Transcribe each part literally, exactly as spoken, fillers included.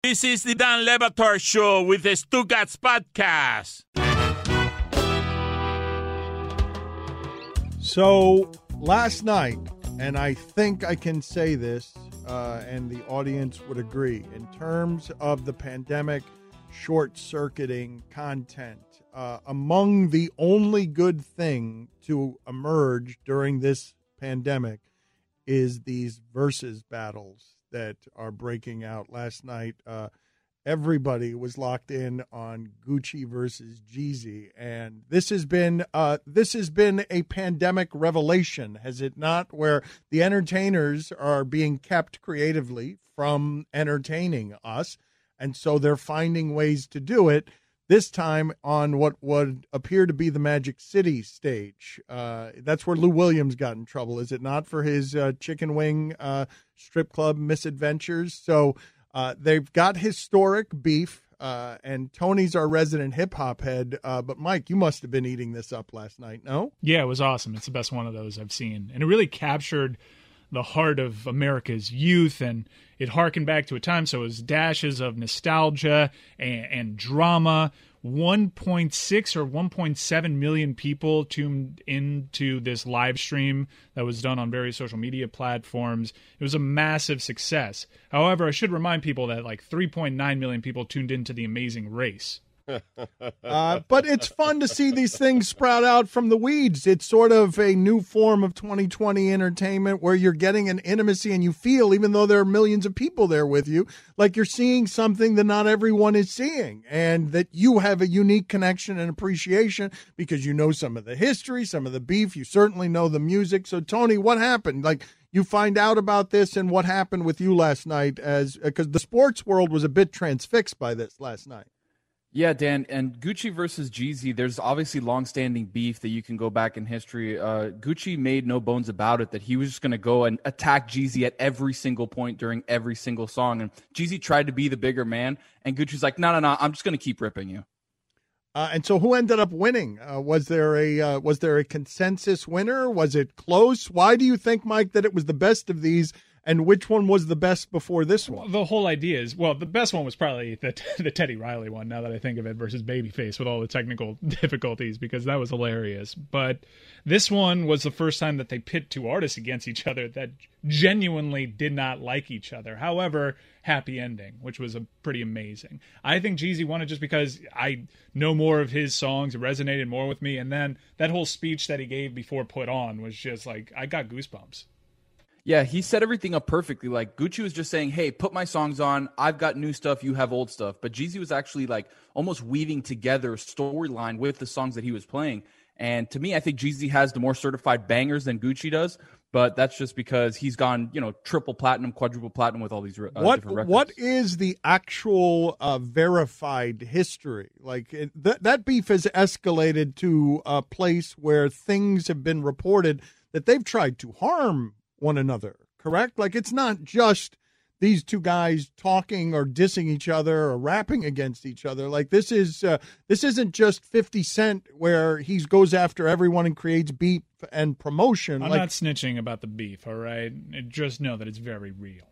This is the Dan Le Batard Show with the Stugats Podcast. So last night, and I think I can say this, uh, and the audience would agree, in terms of the pandemic short-circuiting content, uh, among the only good thing to emerge during this pandemic is these versus battles that are breaking out last night. Uh, everybody was locked in on Gucci versus Jeezy, and this has been uh, this has been a pandemic revelation, has it not? Where the entertainers are being kept creatively from entertaining us, and so they're finding ways to do it. This time on what would appear to be the Magic City stage. Uh, that's where Lou Williams got in trouble, is it not, for his uh, chicken wing uh, strip club misadventures? So uh, they've got historic beef, uh, and Tony's our resident hip-hop head. Uh, but, Mike, you must have been eating this up last night, no? Yeah, it was awesome. It's the best one of those I've seen. And it really captured the heart of America's youth, and it harkened back to a time, so it was dashes of nostalgia and, and drama. one point six or one point seven million people tuned into this live stream that was done on various social media platforms. It was a massive success. However, I should remind people that like three point nine million people tuned into The Amazing Race. Uh, but it's fun to see these things sprout out from the weeds. It's sort of a new form of twenty twenty entertainment where you're getting an intimacy and you feel, even though there are millions of people there with you, like you're seeing something that not everyone is seeing, and that you have a unique connection and appreciation because you know some of the history, some of the beef. You certainly know the music. So, Tony, what happened? Like, you find out about this and what happened with you last night, as because the sports world was a bit transfixed by this last night. Yeah, Dan, and Gucci versus Jeezy, there's obviously longstanding beef that you can go back in history. Uh, Gucci made no bones about it that he was just going to go and attack Jeezy at every single point during every single song. And Jeezy tried to be the bigger man, and Gucci's like, no, no, no, I'm just going to keep ripping you. Uh, and so who ended up winning? Uh, was there a uh, was there a consensus winner? Was it close? Why do you think, Mike, that it was the best of these? And which one was the best before this one? Well, the whole idea is, well, the best one was probably the the Teddy Riley one, now that I think of it, versus Babyface with all the technical difficulties, because that was hilarious. But this one was the first time that they pit two artists against each other that genuinely did not like each other. However, happy ending, which was a pretty amazing. I think Jeezy won it just because I know more of his songs. It resonated more with me. And then that whole speech that he gave before Put On was just like, I got goosebumps. Yeah, he set everything up perfectly. Like, Gucci was just saying, hey, put my songs on. I've got new stuff. You have old stuff. But Jeezy was actually, like, almost weaving together a storyline with the songs that he was playing. And to me, I think Jeezy has the more certified bangers than Gucci does. But that's just because he's gone, you know, triple platinum, quadruple platinum with all these uh, what, different records. What is the actual uh, verified history? Like, it, th- that beef has escalated to a place where things have been reported that they've tried to harm one another, correct? Like, it's not just these two guys talking or dissing each other or rapping against each other. Like, this is uh, this isn't just fifty Cent where he goes after everyone and creates beef and promotion. I'm like, not snitching about the beef, all right? Just know that it's very real.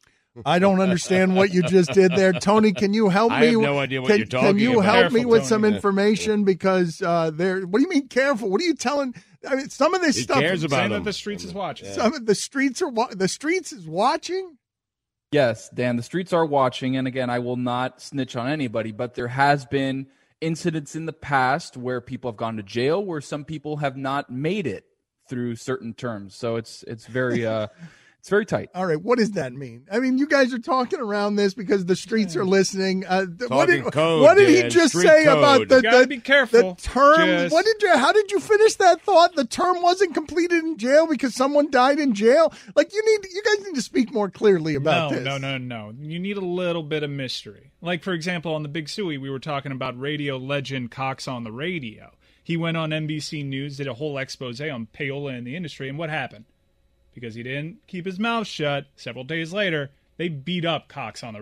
I don't understand what you just did there. Tony, can you help me? I have no idea what can, you're talking Can you about. help Careful, me with Tony. some information? Because uh, there, what do you mean careful? What are you telling? I mean, some of this He stuff. cares about Saying them. that the streets is watching. Yeah. Some of the streets are wa- the streets is watching. Yes, Dan, the streets are watching. And again, I will not snitch on anybody, but there has been incidents in the past where people have gone to jail, where some people have not made it through certain terms. So it's it's very uh, it's very tight. All right, what does that mean? I mean, you guys are talking around this because the streets are listening. Uh, th- what did, code, what did he Dan, just street say code. about the, You gotta the, be careful. the term? Just- What did you? How did you finish that thought? The term wasn't completed in jail because someone died in jail. Like, you need, you guys need to speak more clearly about no, this. No, no, no. You need a little bit of mystery. Like, for example, on the Big Suey, we were talking about radio legend Cox on the radio. He went on N B C News, did a whole expose on payola in the industry, and what happened? Because he didn't keep his mouth shut, several days later, they beat up Cox on the radio.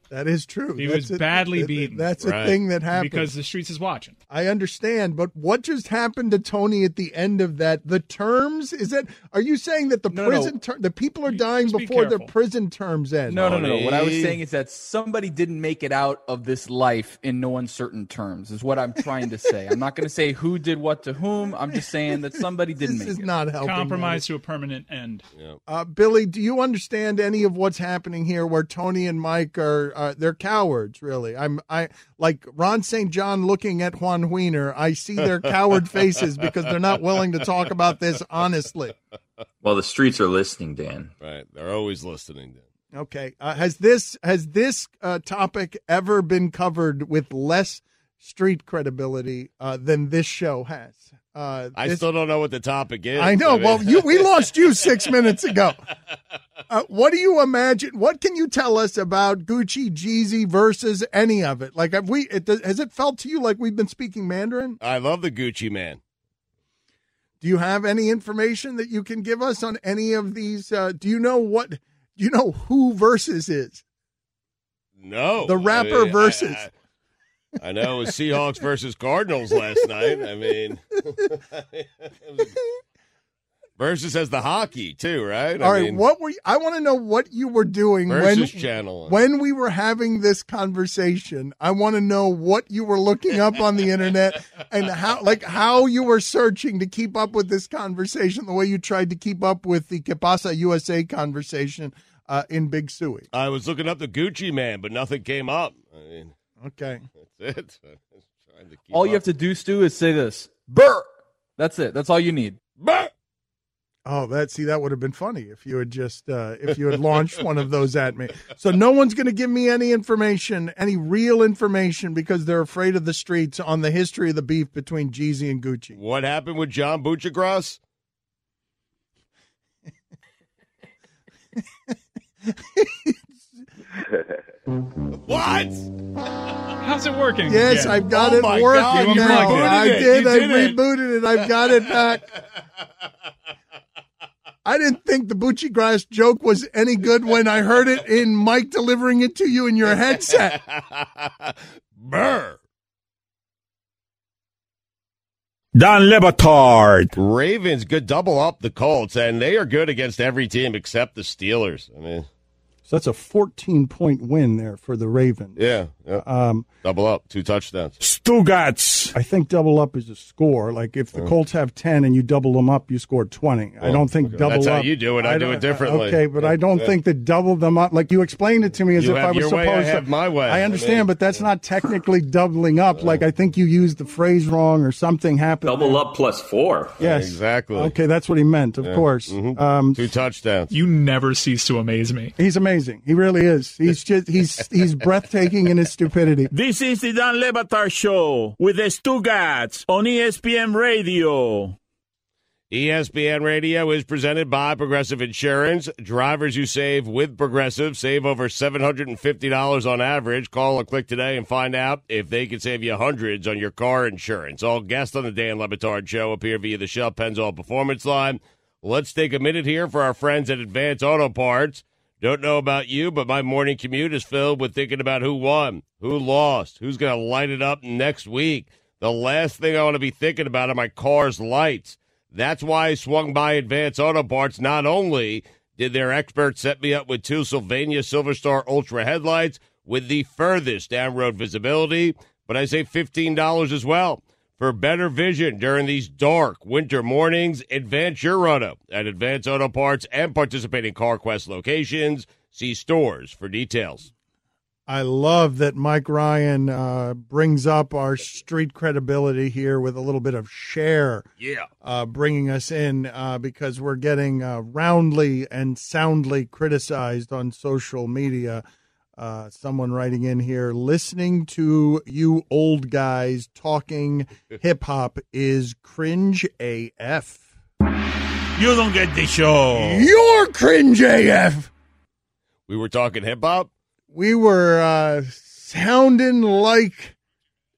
That is true. He that's was a, badly that, beaten. That's Right. a thing that happened. Because the streets is watching. I understand, but what just happened to Tony at the end of that? The terms? Is that? Are you saying that the No, prison no. ter- the people are You- dying just be before their careful. prison terms end? No, no, no, no. What I was Tony. saying is that somebody didn't make it out of this life in no uncertain terms, is what I'm trying to say. I'm not going to say who did what to whom. I'm just saying that somebody didn't This make is it. not helping. Compromise to a permanent end. Uh, Billy, do you understand any of what's happening here? Where Tony and Mike are, uh, they're cowards, really. I'm, I like Ron Saint John looking at Juan Wiener. I see their coward faces because they're not willing to talk about this honestly. Well, the streets are listening, Dan. Right. They're always listening. Okay, uh, has this has this uh, topic ever been covered with less street credibility uh, than this show has? Uh, I this- still don't know what the topic is. I know. mean- Well, you we lost you six minutes ago. Uh, what do you imagine? What can you tell us about Gucci, Jeezy versus any of it? Like, have we? It, has it felt to you like we've been speaking Mandarin? I love the Gucci man. Do you have any information that you can give us on any of these? Uh, do you know what? Do you know who versus is? No. The I rapper mean, versus. I, I, I know it was Seahawks versus Cardinals last night. I mean, versus has the hockey too, right? All I right, mean, what were you, I want to know what you were doing when versus channel. when we were having this conversation. I want to know what you were looking up on the internet and how like how you were searching to keep up with this conversation the way you tried to keep up with the Que Pasa U S A conversation uh, in Big Suey. I was looking up the Gucci man, but nothing came up. I mean, Okay. that's it. I was trying to keep All you up. have to do, Stu, is say this. Burr! That's it. That's all you need. Bah! Oh, that see that would have been funny if you had just uh, if you had launched one of those at me. So no one's going to give me any information, any real information, because they're afraid of the streets on the history of the beef between Jeezy and Gucci. What happened with John Buccigross? What? How's it working? Yes, Yeah. I've got Oh it my working God, you now. unplugged it. I You did. I did it. rebooted it. I've got it back. I didn't think the Bucci Grass joke was any good when I heard it in Mike delivering it to you in your headset. Burr. Don Lebatard. Ravens good double up the Colts, and they are good against every team except the Steelers. I mean, So that's a fourteen-point win there for the Ravens. yeah, yeah. Um, double up, two touchdowns. Stugats. I think double up is a score. Like if the Colts have ten and you double them up, you score twenty. I don't think double That's up. how you do it. I do don't- it differently. Okay, but I don't think that double them up. Like you explained it to me as You if have I was your supposed way, I to. have my way. I I understand, mean, but that's not technically doubling up. Like I think you used the phrase wrong or something happened. Double up plus four. Yes, Exactly. Okay, that's what he meant. Of course. Um, Two touchdowns. You never cease to amaze me. he's amazing. He really is. He's just he's he's breathtaking in his stupidity. This is the Don Lebatard Show with the Stugats on E S P N Radio. E S P N Radio is presented by Progressive Insurance. Drivers who save with Progressive save over seven hundred fifty dollars on average. Call or click today and find out if they can save you hundreds on your car insurance. All guests on the Dan Le Batard Show appear via the Shell Pennzoil Performance Line. Let's take a minute here for our friends at Advance Auto Parts. Don't know about you, but my morning commute is filled with thinking about who won, who lost, who's going to light it up next week. The last thing I want to be thinking about are my car's lights. That's why I swung by Advance Auto Parts. Not only did their experts set me up with two Sylvania Silver Star Ultra headlights with the furthest down-road visibility, but I save fifteen dollars as well. For better vision during these dark winter mornings, advance your auto at Advance Auto Parts and participating CarQuest locations. See stores for details. I love that Mike Ryan uh, brings up our street credibility here with a little bit of share. Yeah. Uh, bringing us in uh, because we're getting uh, roundly and soundly criticized on social media. Uh, someone writing in here, listening to you old guys talking hip hop is cringe A F. You don't get the show. You're cringe A F. We were talking hip-hop? We were uh, sounding like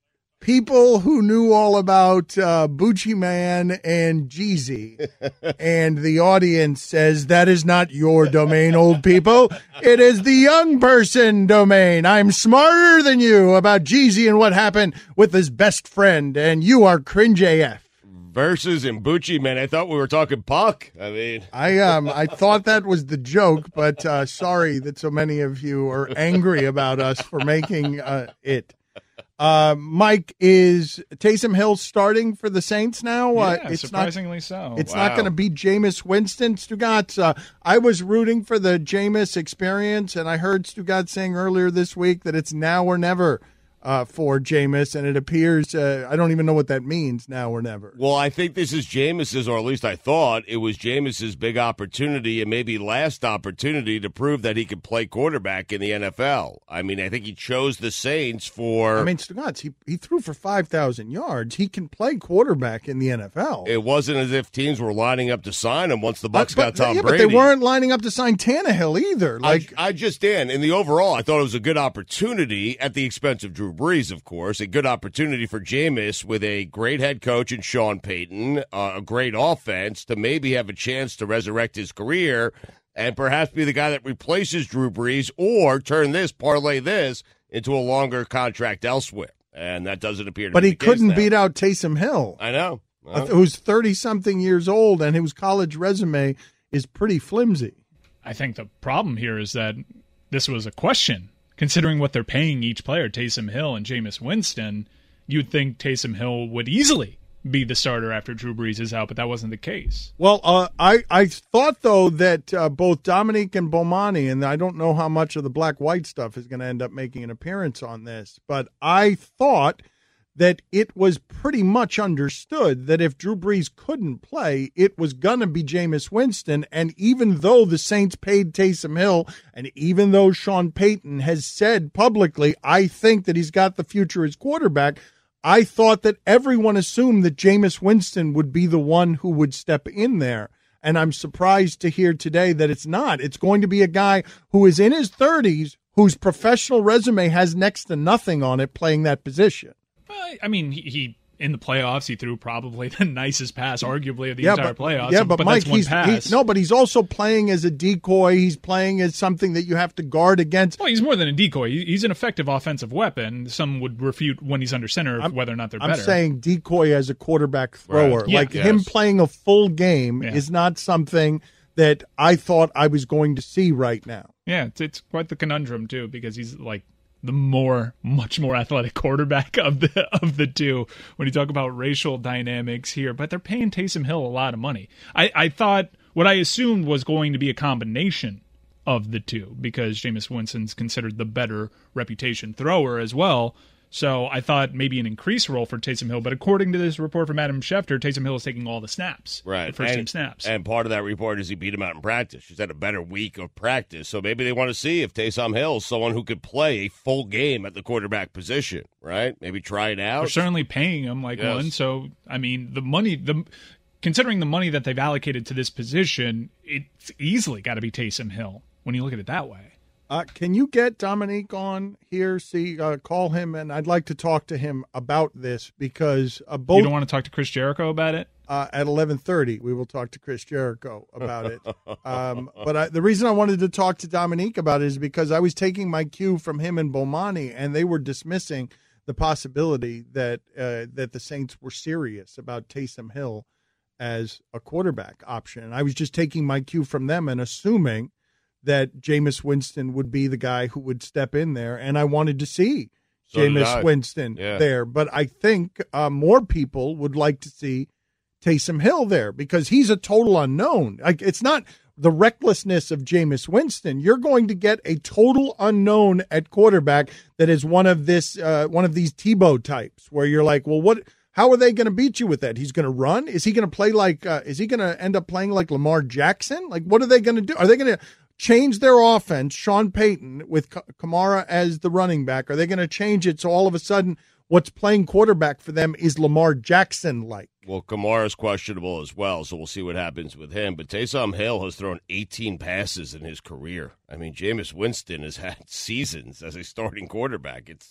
people who knew all about uh, Bucci Man and Jeezy, and the audience says that is not your domain, old people. It is the young person domain. I'm smarter than you about Jeezy and what happened with his best friend, and you are cringe A F. Versus and Bucci Man. I thought we were talking Puck. I mean, I um I thought that was the joke, but uh, sorry that so many of you are angry about us for making uh, it. Uh, Mike, is Taysom Hill starting for the Saints now? Uh, Yeah, it's surprisingly not, so. It's Wow. not going to be Jameis Winston. Stugatz, uh, I was rooting for the Jameis experience, and I heard Stugatz saying earlier this week that it's now or never uh, for Jameis, and it appears, uh, I don't even know what that means, now or never. well, I think this is Jameis's, or at least I thought it was Jameis's big opportunity and maybe last opportunity to prove that he could play quarterback in the N F L. I mean, I think he chose the Saints for. I mean, Stugatz, he, he threw for five thousand yards. He can play quarterback in the N F L. it wasn't as if teams were lining up to sign him once the Bucs But- got Tom yeah, Brady. but they weren't lining up to sign Tannehill either. Like, I, I just did. In the overall, I thought it was a good opportunity at the expense of Drew Brees, of course. A good opportunity for Jameis with a great head coach in Sean Payton, uh, a great offense to maybe have a chance to resurrect his career and perhaps be the guy that replaces Drew Brees or turn this, parlay this into a longer contract elsewhere. And that doesn't appear to but be he the case couldn't now. beat out Taysom Hill, I know. Well, who's thirty-something years old, and whose college resume is pretty flimsy. I think the problem here is that this was a question. Considering what they're paying each player, Taysom Hill and Jameis Winston, you'd think Taysom Hill would easily be the starter after Drew Brees is out, but that wasn't the case. Well, uh, I, I thought, though, that uh, both Dominique and Bomani, and I don't know how much of the black-white stuff is going to end up making an appearance on this, but I thought that it was pretty much understood that if Drew Brees couldn't play, it was going to be Jameis Winston. And even though the Saints paid Taysom Hill, and even though Sean Payton has said publicly, I think that he's got the future as quarterback, I thought that everyone assumed that Jameis Winston would be the one who would step in there. And I'm surprised to hear today that it's not. It's going to be a guy who is in his thirties, whose professional resume has next to nothing on it playing that position. Well, I mean, he, he in the playoffs, he threw probably the nicest pass, arguably, of the yeah, entire but, playoffs. Yeah, but, but Mike, that's one he's pass. he, no, but he's also playing as a decoy. He's playing as something that you have to guard against. Well, he's more than a decoy. He- He's an effective offensive weapon. Some would refute when he's under center I'm- whether or not they're I'm better. saying decoy as a quarterback thrower. Right. Yeah. Like Yes. him playing a full game Yeah. is not something that I thought I was going to see right now. Yeah, it's, it's quite the conundrum too, because he's like the more, much more athletic quarterback of the of the two. When you talk about racial dynamics here, but they're paying Taysom Hill a lot of money. I, I thought what I assumed was going to be a combination of the two, because Jameis Winston's considered the better reputation thrower as well. So I thought maybe an increased role for Taysom Hill, but according to this report from Adam Schefter, Taysom Hill is taking all the snaps, Right. the first and, team snaps. And part of that report is he beat him out in practice. He's had a better week of practice. So maybe they want to see if Taysom Hill is someone who could play a full game at the quarterback position, right? Maybe try it out. They're certainly paying him like Yes. one. So, I mean, the money, the considering the money that they've allocated to this position, it's easily got to be Taysom Hill when you look at it that way. Uh, can you get Dominique on here? See, uh, call him, and I'd like to talk to him about this because uh, both You don't want to talk to Chris Jericho about it? uh, at eleven thirty we will talk to Chris Jericho about it. Um, but I, the reason I wanted to talk to Dominique about it is because I was taking my cue from him and Bomani, and they were dismissing the possibility that uh, that the Saints were serious about Taysom Hill as a quarterback option. And I was just taking my cue from them and assuming that Jameis Winston would be the guy who would step in there, and I wanted to see So did I. Jameis Winston Yeah. there. But I think uh, more people would like to see Taysom Hill there because he's a total unknown. Like, it's not the recklessness of Jameis Winston. You're going to get a total unknown at quarterback that is one of this uh, one of these Tebow types, where you're like, well, what? How are they going to beat you with that? He's going to run? Is he going to play like? Uh, is he going to end up playing like Lamar Jackson? Like, what are they going to do? Are they going to change their offense, Sean Payton, with K- Kamara as the running back? Are they going to change it so all of a sudden what's playing quarterback for them is Lamar Jackson-like? Well, Kamara's questionable as well, so we'll see what happens with him. But Taysom Hill has thrown eighteen passes in his career. I mean, Jameis Winston has had seasons as a starting quarterback. It's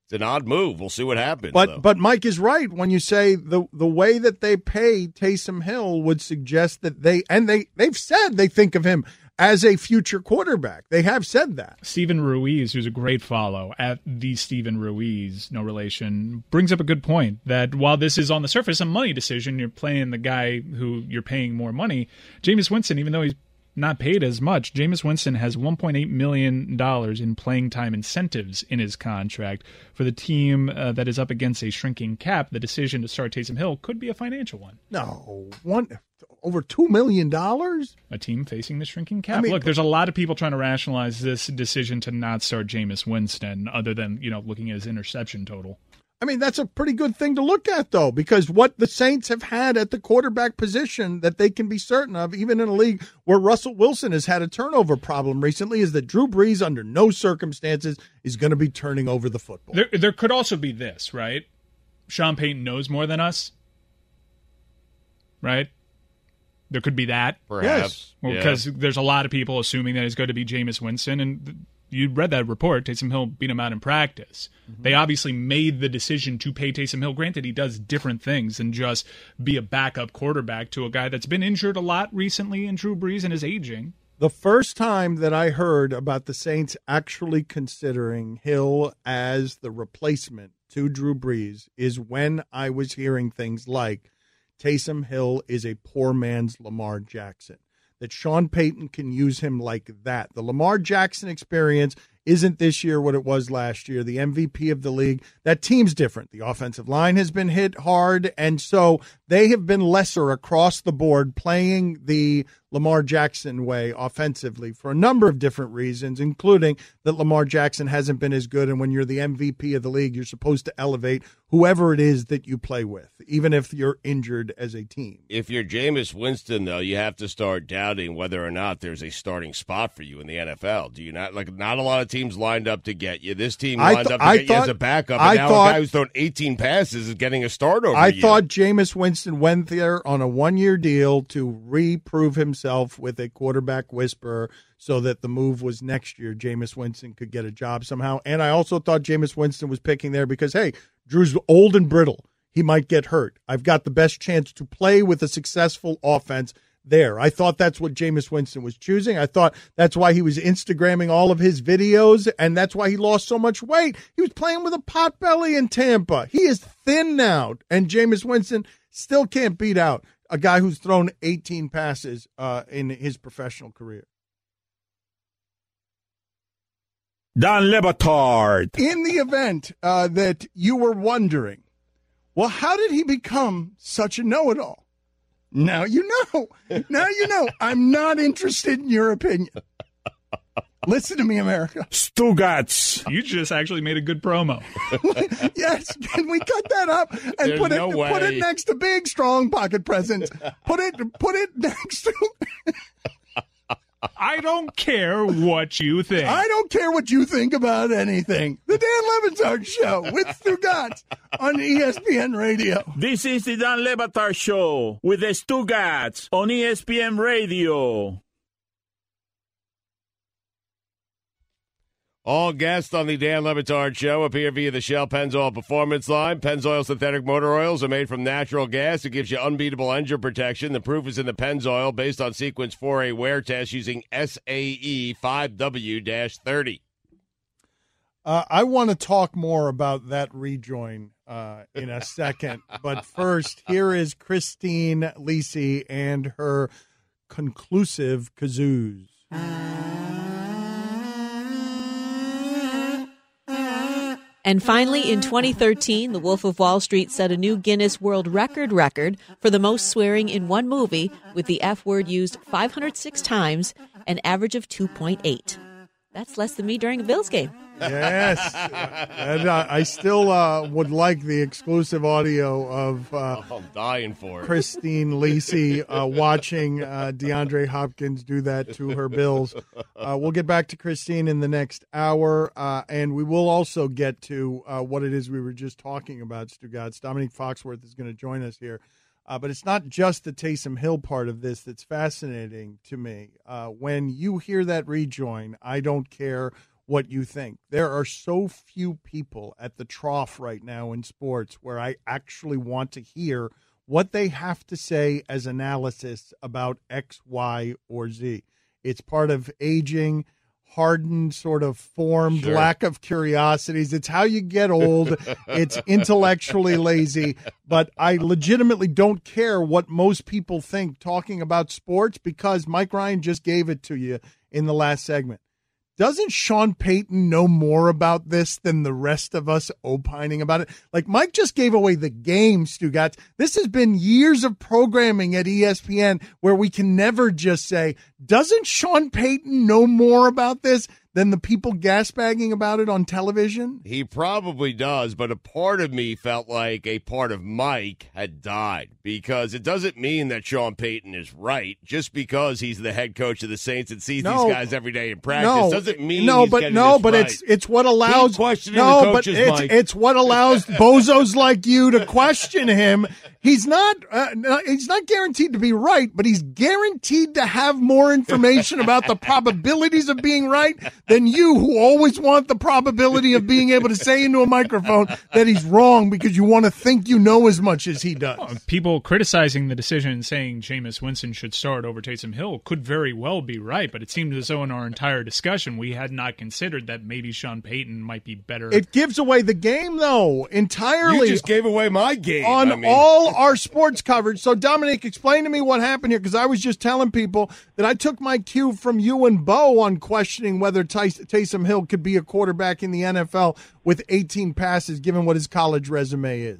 It's an odd move. We'll see what happens. But though. but Mike is right when you say the the way that they pay Taysom Hill would suggest that they and they they've said they think of him as a future quarterback. They have said that. Stephen Ruiz, who's a great follow at the Stephen Ruiz, no relation, brings up a good point that while this is on the surface a money decision, you're playing the guy who you're paying more money. Jameis Winston, even though he's not paid as much, Jameis Winston has one point eight million dollars in playing time incentives in his contract. For the team uh, that is up against a shrinking cap, the decision to start Taysom Hill could be a financial one. No, one over two million dollars. A team facing the shrinking cap. I mean, Look, there's a lot of people trying to rationalize this decision to not start Jameis Winston, other than you know looking at his interception total. I mean, that's a pretty good thing to look at, though, because what the Saints have had at the quarterback position that they can be certain of, even in a league where Russell Wilson has had a turnover problem recently, is that Drew Brees, under no circumstances, is going to be turning over the football. There, there could also be this, right? Sean Payton knows more than us, right? There could be that. Perhaps. Well, because yeah. there's a lot of people assuming that it's going to be Jameis Winston, and you read that report. Taysom Hill beat him out in practice. Mm-hmm. They obviously made the decision to pay Taysom Hill. Granted, he does different things than just be a backup quarterback to a guy that's been injured a lot recently in Drew Brees and is aging. The first time that I heard about the Saints actually considering Hill as the replacement to Drew Brees is when I was hearing things like Taysom Hill is a poor man's Lamar Jackson, that Sean Payton can use him like that. The Lamar Jackson experience isn't this year what it was last year, the M V P of the league. That team's different. The offensive line has been hit hard, and so they have been lesser across the board playing the Lamar Jackson way offensively for a number of different reasons, including that Lamar Jackson hasn't been as good, and when you're the M V P of the league, you're supposed to elevate whoever it is that you play with, even if you're injured as a team. If you're Jameis Winston, though, you have to start doubting whether or not there's a starting spot for you in the N F L. Do you not? Like, not a lot of teams lined up to get you. This team lined th- up to I get thought, you as a backup, and I now thought, a guy who's thrown eighteen passes is getting a start over I you. thought Jameis Winston went there on a one-year deal to reprove himself with a quarterback whisperer so that the move was next year Jameis Winston could get a job somehow. And I also thought Jameis Winston was picking there because, hey, Drew's old and brittle. He might get hurt. I've got the best chance to play with a successful offense there. I thought that's what Jameis Winston was choosing. I thought that's why he was Instagramming all of his videos, and that's why he lost so much weight. He was playing with a pot belly in Tampa. He is thin now, and Jameis Winston still can't beat out a guy who's thrown eighteen passes uh, in his professional career. Dan Le Batard. In the event uh, that you were wondering, well, how did he become such a know-it-all? Now you know. Now you know. I'm not interested in your opinion. Listen to me, America. Stugats. You just actually made a good promo. Yes. Can we cut that up and There's put no it way. put it next to big, strong pocket presents? Put it put it next to. I don't care what you think. I don't care what you think about anything. The Dan Levitard Show with Stugats on E S P N Radio. This is the Dan Le Batard Show with the Stugats on E S P N Radio. All guests on the Dan Le Batard Show appear via the Shell Pennzoil Performance Line. Pennzoil synthetic motor oils are made from natural gas. It gives you unbeatable engine protection. The proof is in the Pennzoil, based on Sequence four A wear test using S A E five W thirty. Uh, I want to talk more about that rejoin uh, in a second. But first, here is Christine Lisi and her conclusive kazoos. And finally, in twenty thirteen, The Wolf of Wall Street set a new Guinness World Record record for the most swearing in one movie, with the F word used five hundred six times, an average of two point eight. That's less than me during a Bills game. Yes. And uh, I still uh, would like the exclusive audio of uh, Oh, I'm dying for it. Christine Lisi uh, watching uh, DeAndre Hopkins do that to her Bills. Uh, we'll get back to Christine in the next hour, uh, and we will also get to uh, what it is we were just talking about, Stugats. Dominique Foxworth is going to join us here. Uh, but it's not just the Taysom Hill part of this that's fascinating to me. Uh, when you hear that rejoin, I don't care what you think. There are so few people at the trough right now in sports where I actually want to hear what they have to say as analysis about X, Y, or Z. It's part of aging, hardened, sort of formed Sure. lack of curiosities. It's how you get old. It's intellectually lazy. But I legitimately don't care what most people think talking about sports because Mike Ryan just gave it to you in the last segment. Doesn't Sean Payton know more about this than the rest of us opining about it? Like, Mike just gave away the game, Stugotz. This has been years of programming at E S P N where we can never just say, doesn't Sean Payton know more about this than the people gasbagging about it on television? He probably does, but a part of me felt like a part of Mike had died because it doesn't mean that Sean Payton is right just because he's the head coach of the Saints and sees No. these guys every day in practice. No, doesn't mean no, he's but getting no, this but right. it's it's what allows Keep questioning no, the but coaches, it's Mike. it's what allows bozos like you to question him. He's not uh, no, he's not guaranteed to be right, but he's guaranteed to have more information about the probabilities of being right than you, who always want the probability of being able to say into a microphone that he's wrong because you want to think you know as much as he does. People criticizing the decision and saying Jameis Winston should start over Taysom Hill could very well be right, but it seemed as though in our entire discussion we had not considered that maybe Sean Payton might be better. It gives away the game, though, entirely. You just gave away my game. On I mean. all our sports coverage. So, Dominic, explain to me what happened here, because I was just telling people that I took my cue from you and Bo on questioning whether Ty- Taysom Hill could be a quarterback in the N F L with eighteen passes, given what his college resume is.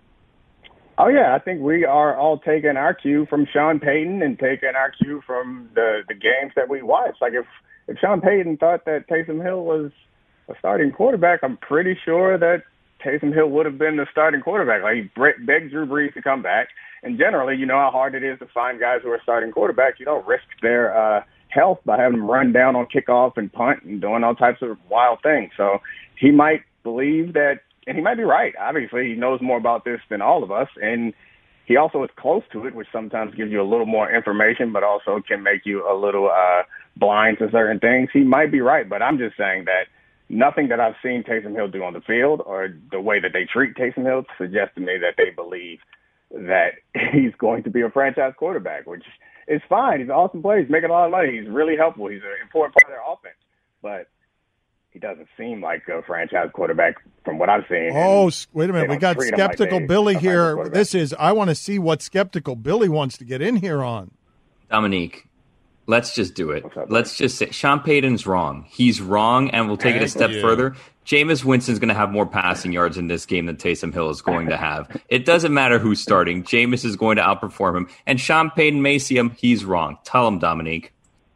Oh, yeah, I think we are all taking our cue from Sean Payton and taking our cue from the, the games that we watch. Like, if, if Sean Payton thought that Taysom Hill was a starting quarterback, I'm pretty sure that Taysom Hill would have been the starting quarterback. Like, he begged Drew Brees to come back. And generally, you know how hard it is to find guys who are starting quarterbacks. You don't risk their uh, health by having them run down on kickoff and punt and doing all types of wild things. So he might believe that, and he might be right. Obviously, he knows more about this than all of us. And he also is close to it, which sometimes gives you a little more information, but also can make you a little uh, blind to certain things. He might be right, but I'm just saying that nothing that I've seen Taysom Hill do on the field or the way that they treat Taysom Hill suggests to me that they believe that he's going to be a franchise quarterback, which is fine. He's an awesome player. He's making a lot of money. He's really helpful. He's an important part of their offense. But he doesn't seem like a franchise quarterback from what I've seen. Oh, wait a minute. They We don't got treat him like Skeptical they- Billy a franchise here. quarterback. This is, I want to see what Skeptical Billy wants to get in here on. Dominique, let's just do it. What's up, Let's just say Sean Payton's wrong. He's wrong, and we'll take it a step you. further. Jameis Winston's going to have more passing yards in this game than Taysom Hill is going to have. It doesn't matter who's starting. Jameis is going to outperform him. And Sean Payton may see him. He's wrong. Tell him, Dominique.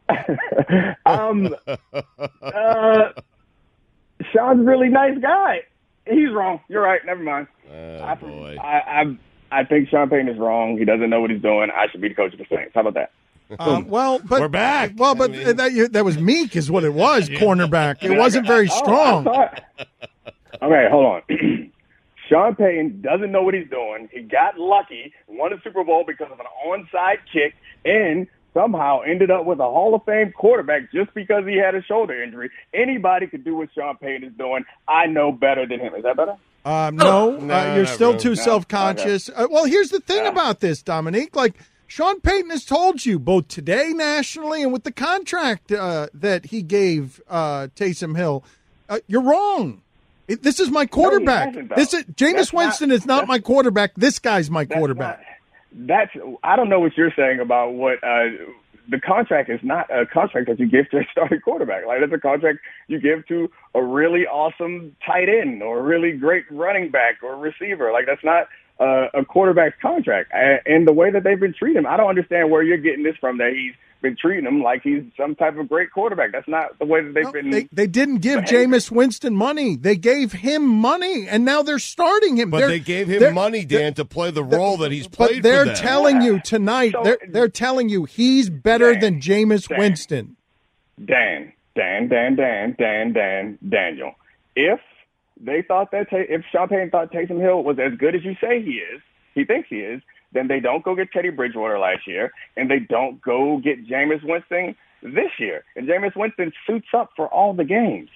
um, uh, Sean's a really nice guy. He's wrong. You're right. Never mind. Oh, I, boy. I, I, I think Sean Payton is wrong. He doesn't know what he's doing. I should be the coach of the Saints. How about that? Um, well, but We're back. Well, but I mean- that you, that was meek, is what it was. Cornerback. It wasn't very Oh, I strong. thought- okay, hold on. Sean Payton doesn't know what he's doing. He got lucky, won a Super Bowl because of an onside kick, and somehow ended up with a Hall of Fame quarterback just because he had a shoulder injury. Anybody could do what Sean Payton is doing. I know better than him. Is that better? Um, no, No, uh, you're not still really. too No. self-conscious. Uh, well, here's the thing Yeah. about this, Dominique. Like, Sean Payton has told you both today nationally and with the contract uh, that he gave uh, Taysom Hill, uh, you're wrong. It, this is my quarterback. hasn't, though. this is Jameis That's Winston not- is not that's- my quarterback. This guy's my That's quarterback. not- that's I don't know what you're saying about what uh, the contract is. Not a contract that you give to a starting quarterback. Like, that's a contract you give to a really awesome tight end or a really great running back or receiver. Like, that's not uh, a quarterback's contract. And, and the way that they've been treating him, I don't understand where you're getting this from, that he's been treating him like he's some type of great quarterback. That's not the way that they've No, been. they, they didn't give behaving. Jameis Winston money. They gave him money, and now they're starting him. But They're- they gave they're- him money, Dan, to play the role that he's But played they're for them. telling you tonight, So- they're, they're telling you he's better Dan, than Jameis Dan. Winston. Dan, Dan, Dan, Dan, Dan, Dan, Daniel. If they thought that, Ta- if Sean Payton thought Taysom Hill was as good as you say he is, he thinks he is, then they don't go get Teddy Bridgewater last year, and they don't go get Jameis Winston this year. And Jameis Winston suits up for all the games.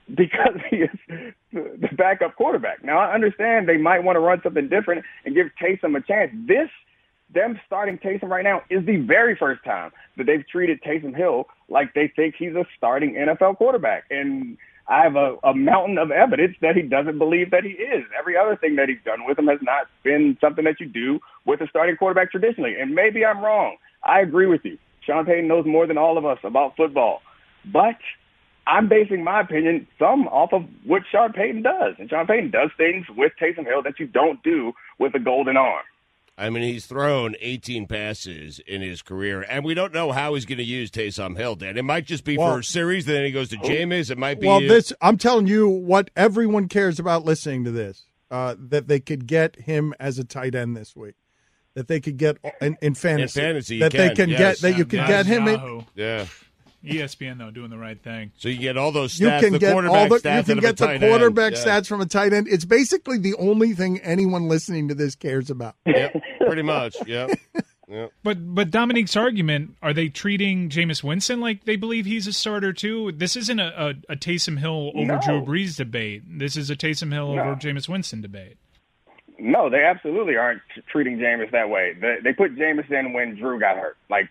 because he is the backup quarterback. Now, I understand they might want to run something different and give Taysom a chance. This, them starting Taysom right now, is the very first time that they've treated Taysom Hill like they think he's a starting N F L quarterback. And I have a, a mountain of evidence that he doesn't believe that he is. Every other thing that he's done with him has not been something that you do with a starting quarterback traditionally. And maybe I'm wrong. I agree with you. Sean Payton knows more than all of us about football. But I'm basing my opinion some off of what Sean Payton does. And Sean Payton does things with Taysom Hill that you don't do with a golden arm. I mean, he's thrown eighteen passes in his career, and we don't know how he's going to use Taysom Hill, Dan. It might just be well, for a series, then he goes to Jameis. It might be. Well, this I'm telling you what everyone cares about listening to this, uh, that they could get him as a tight end this week, that they could get in, in fantasy. In fantasy, that can, they can yes. get, that you can yeah, get him Yahoo. in. Yeah. E S P N, though, doing the right thing. So you get all those You stats, can the get quarterback all the, stats you can out get of a the tight quarterback end. stats from a tight end. It's basically the only thing anyone listening to this cares about. Yep, pretty much. Yep. Yep. But but Dominique's argument, are they treating Jameis Winston like they believe he's a starter too? This isn't a, a, a Taysom Hill over No. Drew Brees debate. This is a Taysom Hill No. over Jameis Winston debate. No, they absolutely aren't t- treating Jameis that way. They, they put Jameis in when Drew got hurt. Like,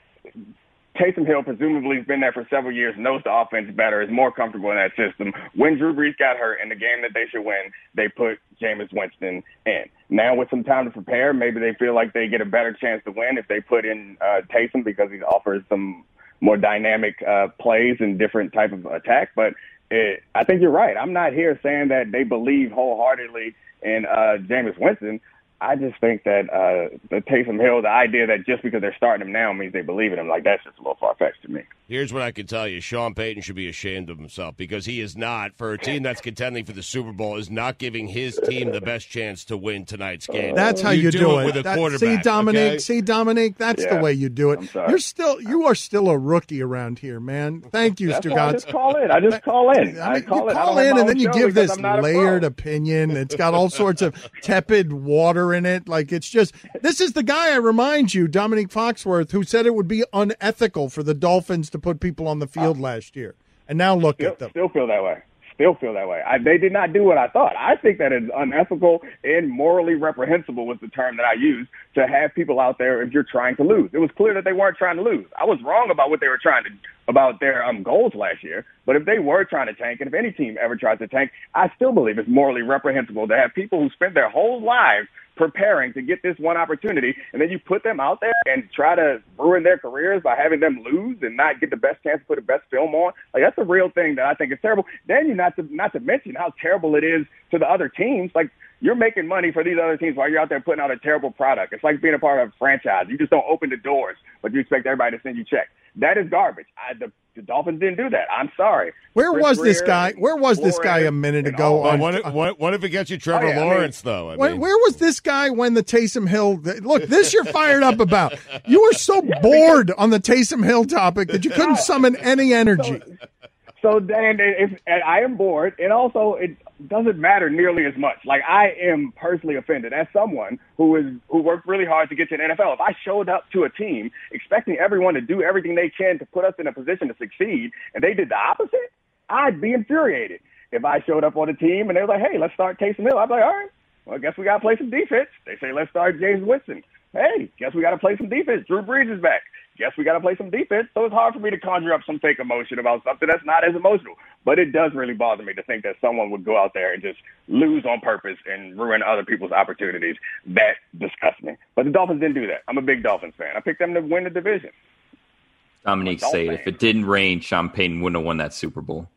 Taysom Hill presumably has been there for several years, knows the offense better, is more comfortable in that system. When Drew Brees got hurt in the game that they should win, they put Jameis Winston in. Now with some time to prepare, maybe they feel like they get a better chance to win if they put in uh, Taysom because he offers some more dynamic uh, plays and different type of attack. But it, I think you're right. I'm not here saying that they believe wholeheartedly in uh, Jameis Winston. I just think that uh, the Taysom Hill, the idea that just because they're starting him now means they believe in him, like that's just a little far-fetched to me. Here's what I can tell you. Sean Payton should be ashamed of himself because he is not, for a team that's contending for the Super Bowl, is not giving his team the best chance to win tonight's game. That's how you, you do, do it. it with a That, quarterback. See, Dominique, okay? see, Dominique, that's Yeah, the way you do it. I'm sorry. You're still, you are still a rookie around here, man. Thank you, That's why I Stugotz. just call in. I just call in. I I mean, call you in. I call don't have in my and then own you show give because this I'm not a pro. layered opinion. It's got all sorts of tepid water in it. Like it's just, this is the guy, I remind you, Dominique Foxworth, who said it would be unethical for the Dolphins to put people on the field last year. And now look Still, at them. still feel that way. Still feel that way. I, they did not do what I thought. I think that it's unethical and morally reprehensible was the term that I used to have people out there if you're trying to lose. It was clear that they weren't trying to lose. I was wrong about what they were trying to about their um, goals last year. But if they were trying to tank, and if any team ever tries to tank, I still believe it's morally reprehensible to have people who spent their whole lives preparing to get this one opportunity, and then you put them out there and try to ruin their careers by having them lose and not get the best chance to put the best film on. Like that's a real thing that I think is terrible. Then you not to not to mention how terrible it is to the other teams. Like you're making money for these other teams while you're out there putting out a terrible product. It's like being a part of a franchise. You just don't open the doors, but you expect everybody to send you checks. That is garbage. I, the, the Dolphins didn't do that. I'm sorry. Where Chris was this Greer guy? and Where was this Flores guy a minute and ago? all- Well, on- what, if, what, what if it gets you Trevor Oh, yeah, I mean- Lawrence, though? I Where, mean, where was this guy when the Taysom Hill? Look, this you're fired up about. You were so bored on the Taysom Hill topic that you couldn't summon any energy. So, Dan, if, and I am bored, and also it doesn't matter nearly as much. Like, I am personally offended as someone who is who worked really hard to get to the N F L. If I showed up to a team expecting everyone to do everything they can to put us in a position to succeed, and they did the opposite, I'd be infuriated. If I showed up on a team and they were like, hey, let's start Taysom Hill, I'd be like, all right, well, I guess we got to play some defense. They say, let's start James Winston. Hey, guess we got to play some defense. Drew Brees is back. Guess we got to play some defense. So it's hard for me to conjure up some fake emotion about something that's not as emotional. But it does really bother me to think that someone would go out there and just lose on purpose and ruin other people's opportunities. That disgusts me. But the Dolphins didn't do that. I'm a big Dolphins fan. I picked them to win the division. Dominique I'm a say it. Dolphin. If it didn't rain, Sean Payton wouldn't have won that Super Bowl.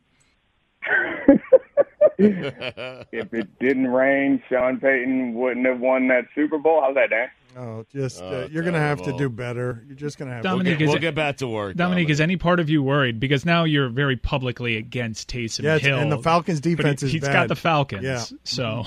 If it didn't rain, Sean Payton wouldn't have won that Super Bowl. How's that, Dan? Oh, just uh, Oh, you're going to have to terrible. do better. You're just going to have we'll, Dominique, get, is we'll it- get back to work. Dominique, Dominic. is any part of you worried? Because now you're very publicly against Taysom to. Yeah, it's- Hill. and the Falcons' but defense he, is he's bad. got the Falcons. Yeah. So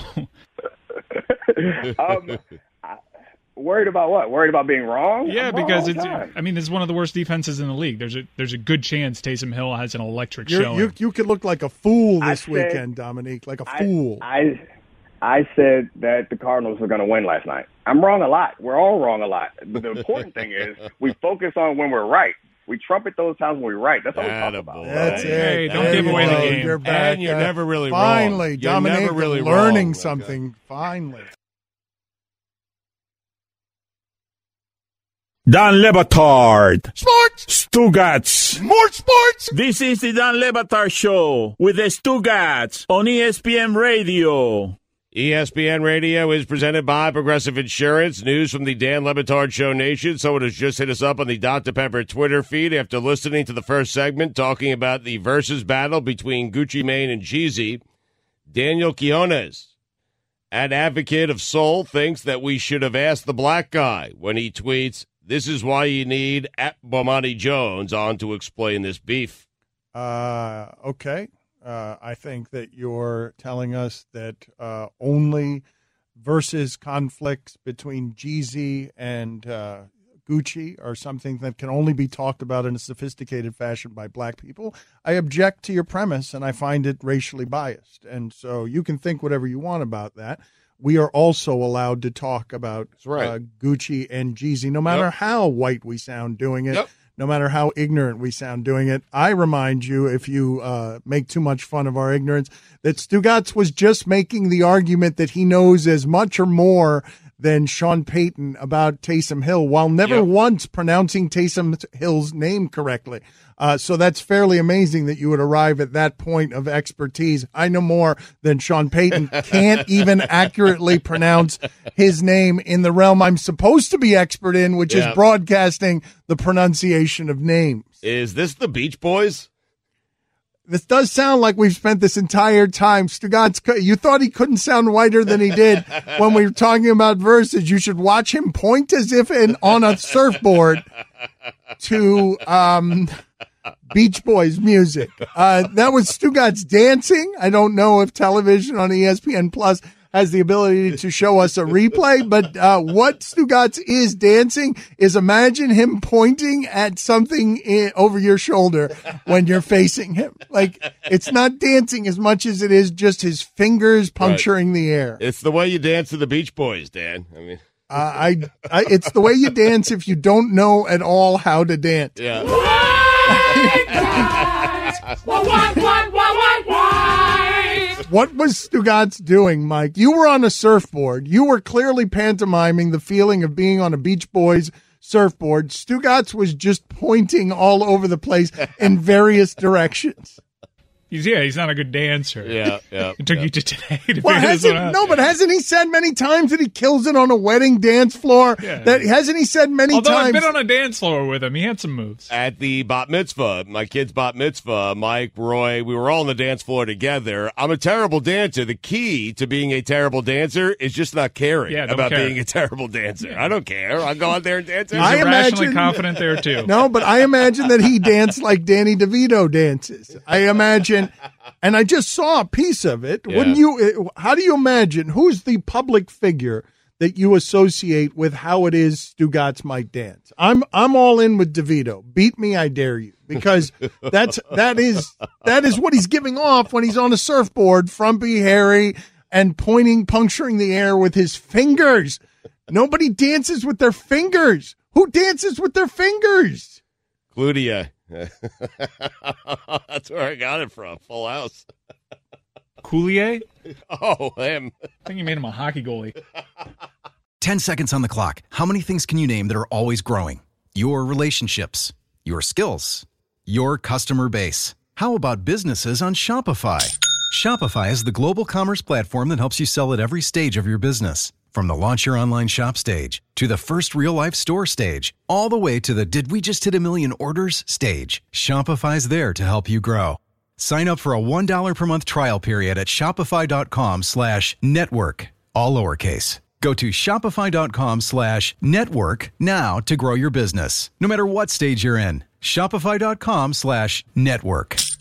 um, I, worried about what? Worried about being wrong? yeah, I'm wrong because all the it's. time. I mean, this is one of the worst defenses in the league. There's a there's a good chance Taysom Hill has an electric You're, showing. you you could look like a fool I this said- weekend, Dominique, like a I- fool. I, I said that the Cardinals were going to win last night. I'm wrong a lot. We're all wrong a lot. But the important thing is we focus on when we're right. we trumpet those times when we're right. That's what we talk about. That's it. Hey, don't There give you away the go. game. You're back. And you're Uh, never really Finally, wrong. You're Dominic, never really learning wrong. something. Okay. Finally. Dan Lebatard. Sports! Stugats. More sports! This is the Dan Lebatard Show with the Stugats on E S P N Radio. E S P N Radio is presented by Progressive Insurance. News from the Dan Le Batard Show Nation. Someone has just hit us up on the Doctor Pepper Twitter feed after listening to the first segment talking about the versus battle between Gucci Mane and Jeezy. Daniel Quiones, an advocate of soul, thinks that we should have asked the black guy when he tweets, "This is why you need at Bomani Jones on to explain this beef." Uh, okay. Uh, I think that you're telling us that uh, only versus conflicts between Jeezy and uh, Gucci are something that can only be talked about in a sophisticated fashion by black people. I object to your premise, and I find it racially biased. And so you can think whatever you want about that. We are also allowed to talk about right. uh, Gucci and Jeezy, no matter Yep. how white we sound doing it. Yep. No matter how ignorant we sound doing it. I remind you, if you uh, make too much fun of our ignorance, that Stugats was just making the argument that he knows as much or more than Sean Payton about Taysom Hill, while never Yep. once pronouncing Taysom Hill's name correctly. Uh, so that's fairly amazing that you would arrive at that point of expertise. I know more than Sean Payton. Can't even accurately pronounce his name in the realm I'm supposed to be expert in, which Yeah. is broadcasting the pronunciation of names. Is this the Beach Boys? This does sound like we've spent this entire time. Stugats, you thought he couldn't sound whiter than he did when we were talking about verses. You should watch him point as if in, on a surfboard to um, Beach Boys music. Uh, that was Stugats dancing. I don't know if television on E S P N Plus has the ability to show us a replay, but uh, what Stugats is dancing is imagine him pointing at something in, over your shoulder when you're facing him. Like, it's not dancing as much as it is just his fingers puncturing the air. It's the way you dance to the Beach Boys, Dan. I mean, Uh, I, I, it's the way you dance if you don't know at all how to dance. yeah. What was Stugats doing, Mike? You were on a surfboard. You were clearly pantomiming the feeling of being on a Beach Boys surfboard. Stugats was just pointing all over the place in various directions. He's yeah, he's not a good dancer. Yeah, yeah. It took yeah. you to today to Well, figure this hasn't, one out. no, but hasn't he said many times that he kills it on a wedding dance floor? Yeah. That hasn't he said many Although times? I've been on a dance floor with him, he had some moves. At the bat mitzvah, my kid's bat mitzvah, Mike, Roy, we were all on the dance floor together. I'm a terrible dancer. The key to being a terrible dancer is just not caring Yeah, don't about care. being a terrible dancer. I don't care. I'll go out there and dance. He's I irrationally imagine- confident there too. No, but I imagine that he danced like Danny DeVito dances. I imagine, and I just saw a piece of it. Yeah. Wouldn't you? How do you imagine who's the public figure that you associate with how it is Stugats might dance? I'm I'm all in with DeVito. Beat me, I dare you, because that's that is that is what he's giving off when he's on a surfboard, frumpy, hairy, and pointing, puncturing the air with his fingers. Nobody dances with their fingers. Who dances with their fingers? Cludia. That's where I got it from. Full House. Coulier? Oh, him. I think you made him a hockey goalie. ten seconds on the clock. How many things can you name that are always growing? Your relationships, your skills, your customer base. How about businesses on Shopify? Shopify is the global commerce platform that helps you sell at every stage of your business. From the launch your online shop stage to the first real life store stage, all the way to the did we just hit a million orders stage. Shopify's there to help you grow. Sign up for a one dollar per month trial period at shopify.com slash network, all lowercase. Go to shopify.com slash network now to grow your business, no matter what stage you're in. Shopify.com slash network.